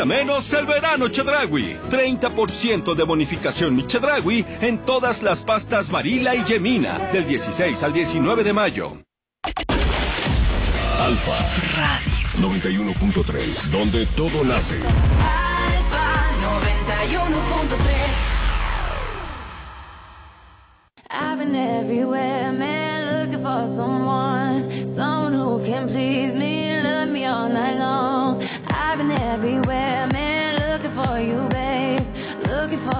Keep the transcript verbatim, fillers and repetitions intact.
Menos el verano Chedraui. treinta por ciento de bonificación Mi Chedraui en todas las pastas Barilla y Yemina. Del dieciséis al diecinueve de mayo. Alfa Radio noventa y uno punto tres, donde todo nace.